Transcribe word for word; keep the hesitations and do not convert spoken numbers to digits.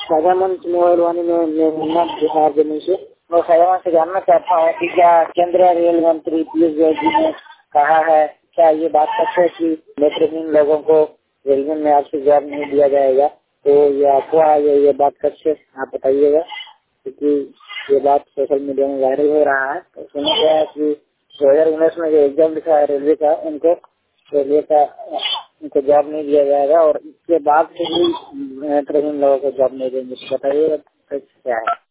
साझामंच mobile वाणी में मैं बिहार जमीन से मैं साझामंच से जानना चाहता हूँ कि क्या केंद्रीय रेल मंत्री पीयूष गोयल जी ने कहा है, क्या ये बात सच है कि नेत्रहीन लोगों को रेलवे में आपसे जॉब नहीं दिया जाएगा? तो ये अफवाह है, ये बात सच है? आप बताइएगा, क्योंकि ये बात सोशल मीडिया में वायरल हो रहा है। तो सुना गया है कि दो हजार उन्नीस में जो एग्जाम लिखा है रेलवे का, उनको रेलवे का उनको जॉब नहीं दिया जाएगा और इसके बाद से भी नेत्रहीन लोगों को जॉब नहीं देंगे। बताइएगा क्या है?